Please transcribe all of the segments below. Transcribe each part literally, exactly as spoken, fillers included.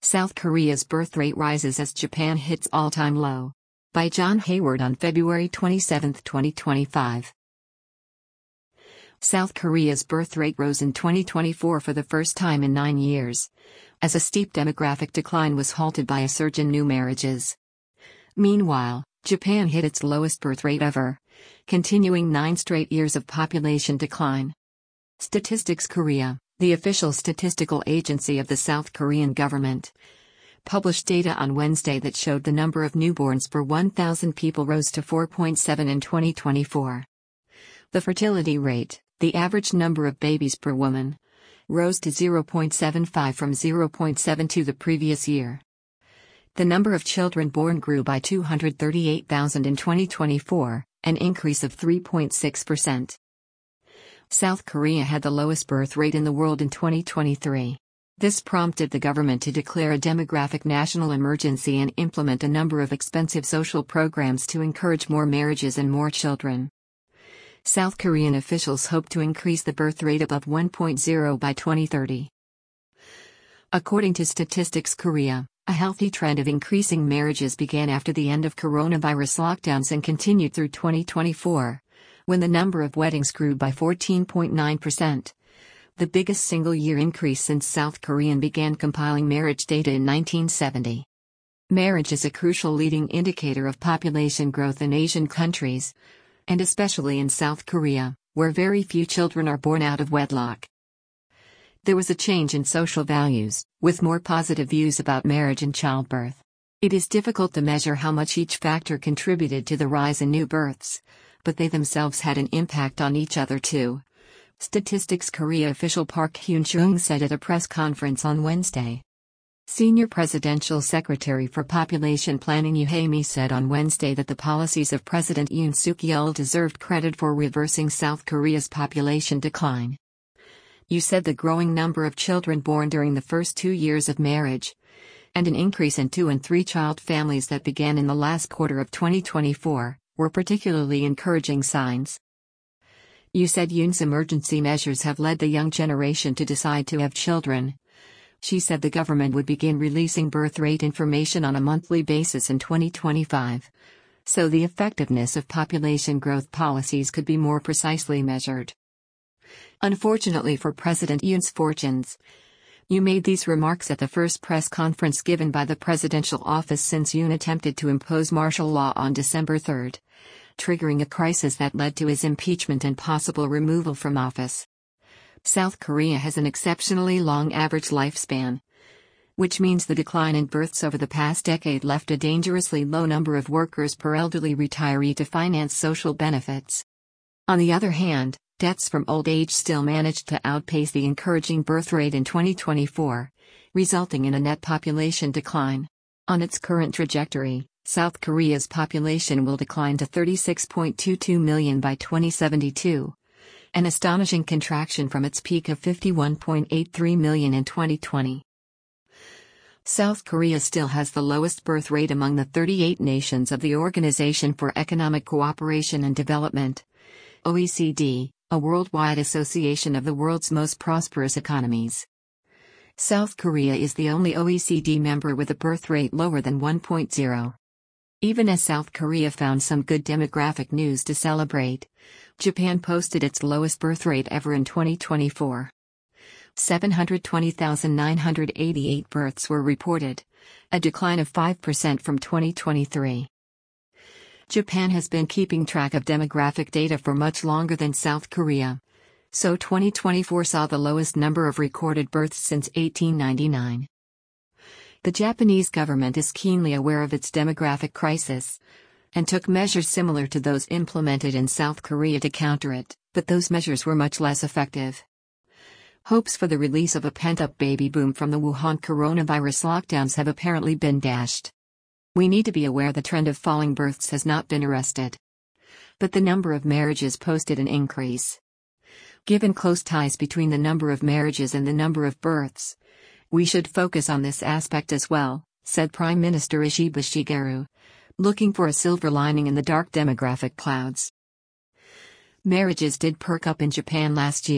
South Korea's birth rate rises as Japan hits all-time low. By John Hayward on February twenty-seventh, twenty twenty-five. South Korea's birth rate rose in twenty twenty-four for the first time in nine years, as a steep demographic decline was halted by a surge in new marriages. Meanwhile, Japan hit its lowest birth rate ever, continuing nine straight years of population decline. Statistics Korea, the official statistical agency of the South Korean government, published data on Wednesday that showed the number of newborns per one thousand people rose to four point seven in twenty twenty-four. The fertility rate, the average number of babies per woman, rose to zero point seven five from zero point seven two the previous year. The number of children born grew by two hundred thirty-eight thousand in twenty twenty-four, an increase of three point six percent. South Korea had the lowest birth rate in the world in twenty twenty-three. This prompted the government to declare a demographic national emergency and implement a number of expensive social programs to encourage more marriages and more children. South Korean officials hope to increase the birth rate above one point zero by twenty thirty. According to Statistics Korea, a healthy trend of increasing marriages began after the end of coronavirus lockdowns and continued through twenty twenty-four, when the number of weddings grew by fourteen point nine percent, the biggest single-year increase since South Korea began compiling marriage data in nineteen seventy. Marriage is a crucial leading indicator of population growth in Asian countries, and especially in South Korea, where very few children are born out of wedlock. There was a change in social values, with more positive views about marriage and childbirth. It is difficult to measure how much each factor contributed to the rise in new births, but they themselves had an impact on each other too. Statistics Korea official Park Hyun-chung said at a press conference on Wednesday. Senior Presidential Secretary for Population Planning Yoo Hae-mi said on Wednesday that the policies of President Yoon Suk-yeol deserved credit for reversing South Korea's population decline. You said the growing number of children born during the first two years of marriage, and an increase in two- and three-child families that began in the last quarter of twenty twenty-four, were particularly encouraging signs. You said Yoon's emergency measures have led the young generation to decide to have children. She said the government would begin releasing birth rate information on a monthly basis in twenty twenty-five, so the effectiveness of population growth policies could be more precisely measured. Unfortunately for President Yoon's fortunes, you made these remarks at the first press conference given by the presidential office since Yoon attempted to impose martial law on December third, triggering a crisis that led to his impeachment and possible removal from office. South Korea has an exceptionally long average lifespan, which means the decline in births over the past decade left a dangerously low number of workers per elderly retiree to finance social benefits. On the other hand, deaths from old age still managed to outpace the encouraging birth rate in twenty twenty-four, resulting in a net population decline. On its current trajectory, South Korea's population will decline to thirty-six point two two million by twenty seventy-two, an astonishing contraction from its peak of fifty-one point eight three million in twenty twenty. South Korea still has the lowest birth rate among the thirty-eight nations of the Organization for Economic Cooperation and Development, O E C D, a worldwide association of the world's most prosperous economies. South Korea is the only O E C D member with a birth rate lower than one point zero. Even as South Korea found some good demographic news to celebrate, Japan posted its lowest birth rate ever in twenty twenty-four. seven hundred twenty thousand nine hundred eighty-eight births were reported, a decline of five percent from twenty twenty-three. Japan has been keeping track of demographic data for much longer than South Korea, so twenty twenty-four saw the lowest number of recorded births since eighteen ninety-nine. The Japanese government is keenly aware of its demographic crisis, and took measures similar to those implemented in South Korea to counter it, but those measures were much less effective. Hopes for the release of a pent-up baby boom from the Wuhan coronavirus lockdowns have apparently been dashed. We need to be aware the trend of falling births has not been arrested, but the number of marriages posted an increase. Given close ties between the number of marriages and the number of births, we should focus on this aspect as well, said Prime Minister Ishiba Shigeru, looking for a silver lining in the dark demographic clouds. Marriages did perk up in Japan last year,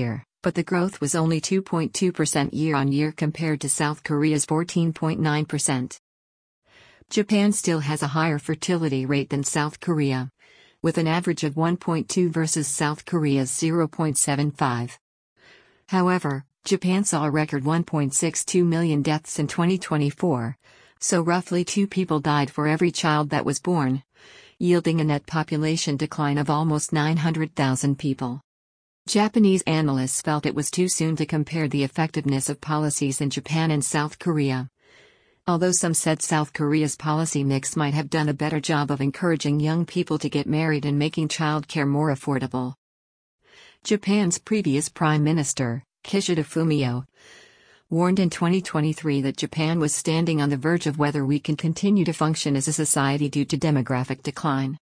but the growth was only two point two percent year-on-year compared to South Korea's fourteen point nine percent. Japan still has a higher fertility rate than South Korea, with an average of one point two versus South Korea's zero point seven five. However, Japan saw a record one point six two million deaths in twenty twenty-four, so roughly two people died for every child that was born, yielding a net population decline of almost nine hundred thousand people. Japanese analysts felt it was too soon to compare the effectiveness of policies in Japan and South Korea, although some said South Korea's policy mix might have done a better job of encouraging young people to get married and making childcare more affordable. Japan's previous Prime Minister, Kishida Fumio, warned in twenty twenty-three that Japan was standing on the verge of whether we can continue to function as a society due to demographic decline.